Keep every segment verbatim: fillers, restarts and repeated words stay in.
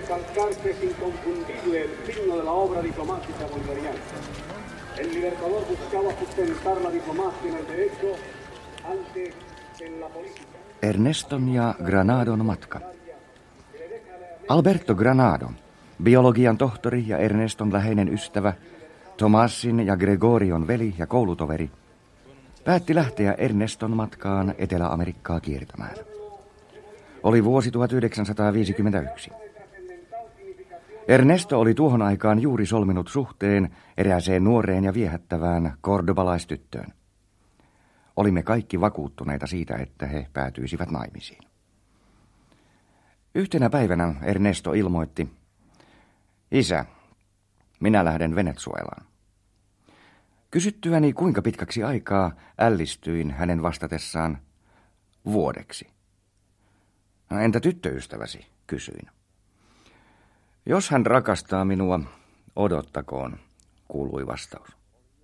recalcar que es inconfundible el signo de la obra diplomática bolivariana. El Libertador buscaba sustentar la diplomacia en el derecho antes que en la política. Erneston ja Granadon matka. Alberto Granado, biologian tohtori ja Erneston läheinen ystävä, Tomasin ja Gregorion veli ja koulutoveri, päätti lähteä Erneston matkaan Etelä-Amerikkaa kiertämään. Oli vuosi tuhatyhdeksänsataaviisikymmentäyksi. Ernesto oli tuohon aikaan juuri solminut suhteen erääseen nuoreen ja viehättävään kordobalaistyttöön. Olimme kaikki vakuuttuneita siitä, että he päätyisivät naimisiin. Yhtenä päivänä Ernesto ilmoitti: "Isä, minä lähden Venezuelaan." Kysyttyäni kuinka pitkäksi aikaa, ällistyin hänen vastatessaan: "Vuodeksi." "No, entä tyttöystäväsi?" kysyin. "Jos hän rakastaa minua, odottakoon", kuului vastaus.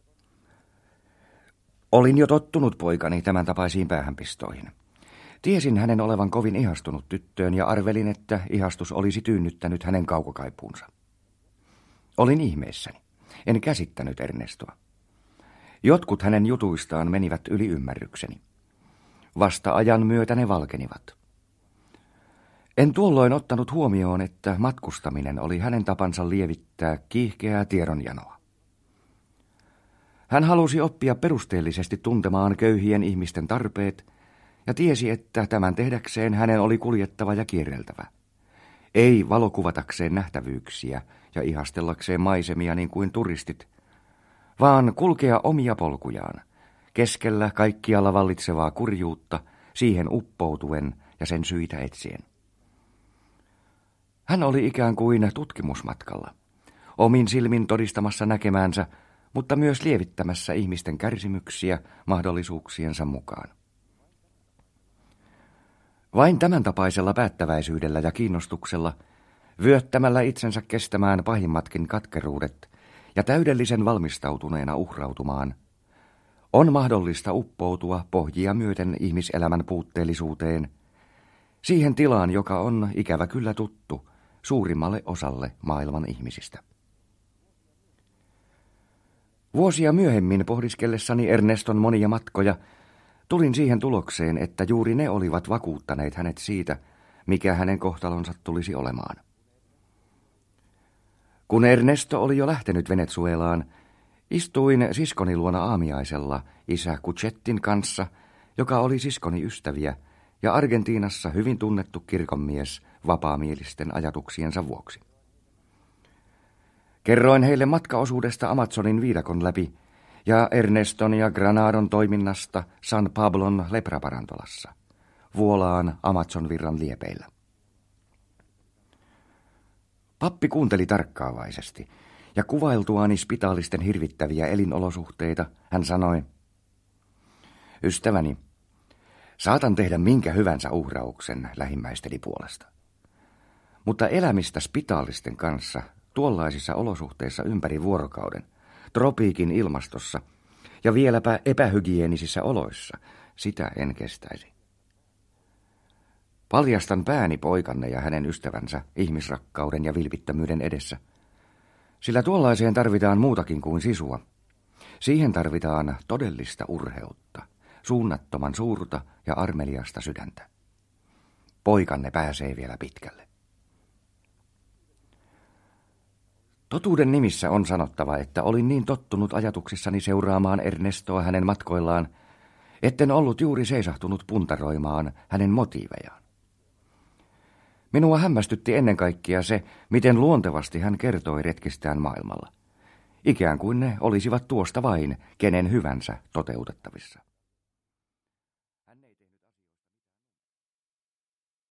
Olin jo tottunut poikani tämän tapaisiin päähänpistoihin. Tiesin hänen olevan kovin ihastunut tyttöön ja arvelin, että ihastus olisi tyynnyttänyt hänen kaukokaipuunsa. Olin ihmeessäni. En käsittänyt Ernestoa. Jotkut hänen jutuistaan menivät yli ymmärrykseni. Vasta ajan myötä ne valkenivat. En tuolloin ottanut huomioon, että matkustaminen oli hänen tapansa lievittää kiihkeää tiedonjanoa. Hän halusi oppia perusteellisesti tuntemaan köyhien ihmisten tarpeet ja tiesi, että tämän tehdäkseen hänen oli kuljettava ja kierreltävä. Ei valokuvatakseen nähtävyyksiä ja ihastellakseen maisemia niin kuin turistit, vaan kulkea omia polkujaan, keskellä kaikkialla vallitsevaa kurjuutta, siihen uppoutuen ja sen syitä etsien. Hän oli ikään kuin tutkimusmatkalla, omin silmin todistamassa näkemäänsä, mutta myös lievittämässä ihmisten kärsimyksiä mahdollisuuksiensa mukaan. Vain tämän tapaisella päättäväisyydellä ja kiinnostuksella, vyöttämällä itsensä kestämään pahimmatkin katkeruudet ja täydellisen valmistautuneena uhrautumaan, on mahdollista uppoutua pohjia myöten ihmiselämän puutteellisuuteen, siihen tilaan, joka on ikävä kyllä tuttu suurimmalle osalle maailman ihmisistä. Vuosia myöhemmin pohdiskellessani Erneston monia matkoja tulin siihen tulokseen, että juuri ne olivat vakuuttaneet hänet siitä, mikä hänen kohtalonsa tulisi olemaan. Kun Ernesto oli jo lähtenyt Venezuelaan, istuin siskoni luona aamiaisella isä Cuchettin kanssa, joka oli siskoni ystäviä ja Argentiinassa hyvin tunnettu kirkonmies vapaamielisten ajatuksiensa vuoksi. Kerroin heille matkaosuudesta Amazonin viidakon läpi ja Erneston ja Granadon toiminnasta San Pablon lepraparantolassa, Vuolaan Amazonvirran liepeillä. Pappi kuunteli tarkkaavaisesti, ja kuvailtuani spitaalisten hirvittäviä elinolosuhteita, hän sanoi: "Ystäväni, saatan tehdä minkä hyvänsä uhrauksen lähimmäisteni puolesta. Mutta elämistä spitaalisten kanssa tuollaisissa olosuhteissa ympäri vuorokauden, tropiikin ilmastossa ja vieläpä epähygienisissä oloissa, sitä en kestäisi. Paljastan pääni poikanne ja hänen ystävänsä ihmisrakkauden ja vilpittömyyden edessä, sillä tuollaiseen tarvitaan muutakin kuin sisua. Siihen tarvitaan todellista urheutta, suunnattoman suurta ja armeliasta sydäntä. Poikanne pääsee vielä pitkälle." Totuuden nimissä on sanottava, että olin niin tottunut ajatuksissani seuraamaan Ernestoa hänen matkoillaan, etten ollut juuri seisahtunut puntaroimaan hänen motiivejaan. Minua hämmästytti ennen kaikkea se, miten luontevasti hän kertoi retkistään maailmalla. Ikään kuin ne olisivat tuosta vain kenen hyvänsä toteutettavissa.